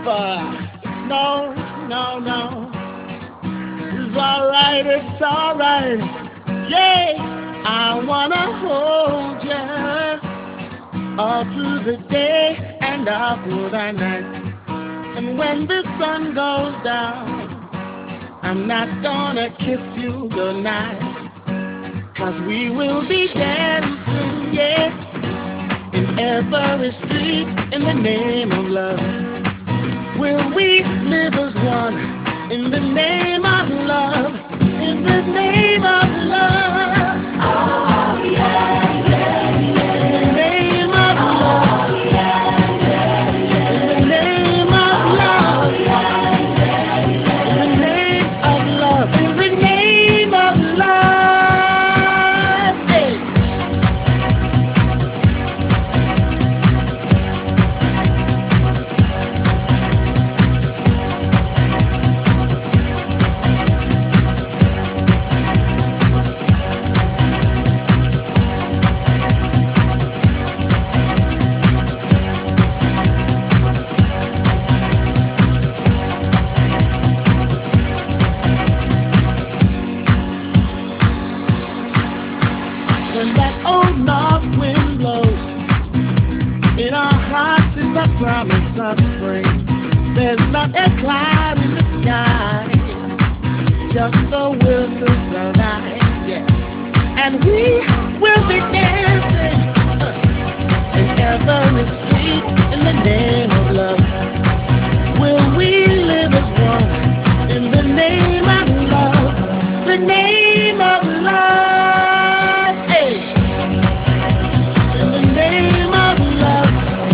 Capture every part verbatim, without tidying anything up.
Uh, no, no, no. It's alright, it's alright. Yeah, I wanna hold you all through the day and all through the night. And when the sun goes down, I'm not gonna kiss you goodnight. Cause we will be dancing, yeah, in every street in the name of love. Will we live as one in the name of love? In the name of love. Oh, yeah, yeah, yeah. In the name of love. Oh, yeah, yeah, yeah. In the name of love. Oh, yeah, yeah, yeah. In the name of love. In the name of love. Hey. When that old north wind blows, in our hearts is the promise of spring. There's not a cloud in the sky, just the whispers of night, yeah. And we will be dancing uh, in every street in the name of love. Will we live as one in the name of love? The name of love, hey. In the name of love,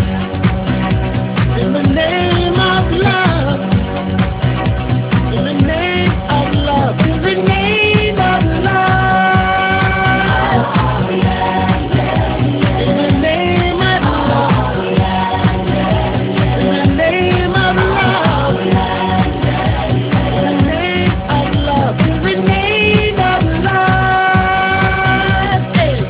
in the name of love, in the name of love, in the name of love. Oh, yeah, yeah, yeah. In the name of love, oh, yeah, yeah, yeah. In the name of love, oh, yeah, yeah, yeah. In the name of love, in the name of love. Hey.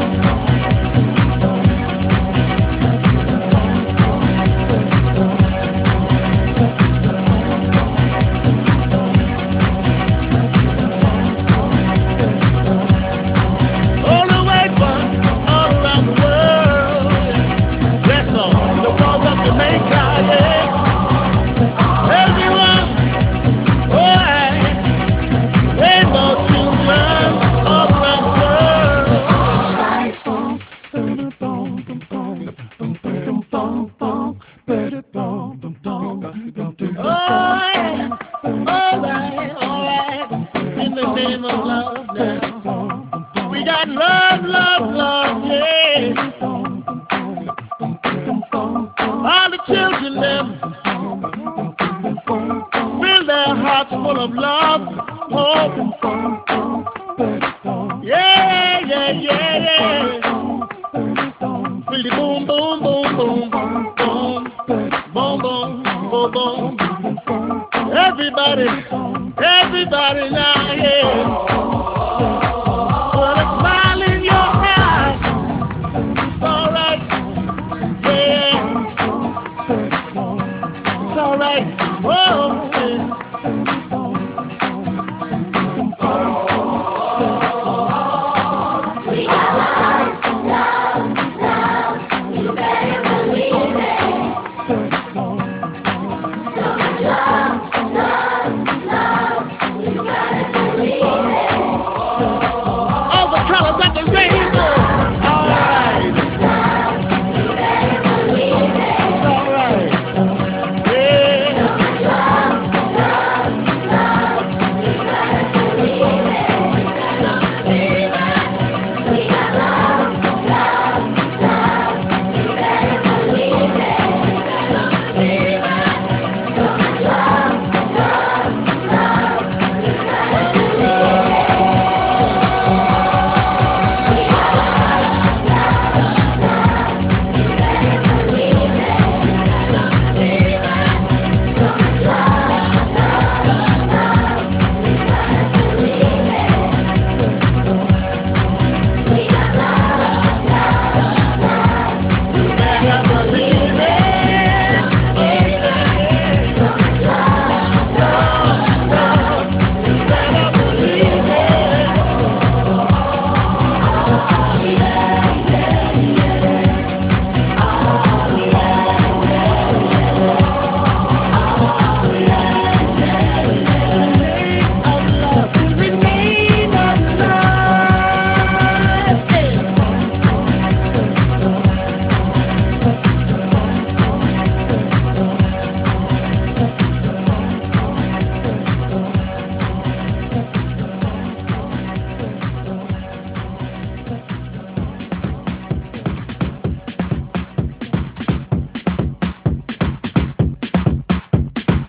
All the way from all around the world. Yes, Lord. The walls of Jamaica, yeah. Everyone, alright. Rainbow children all around the world. Oh, yeah. Alright, alright. In the name of love now. We got love, love, love, yeah. All the children, them, fill their hearts full of love, hope. Yeah, yeah, yeah, yeah. Feel the boom, boom, boom, boom, boom, boom, boom, boom, boom. Everybody, everybody now, yeah.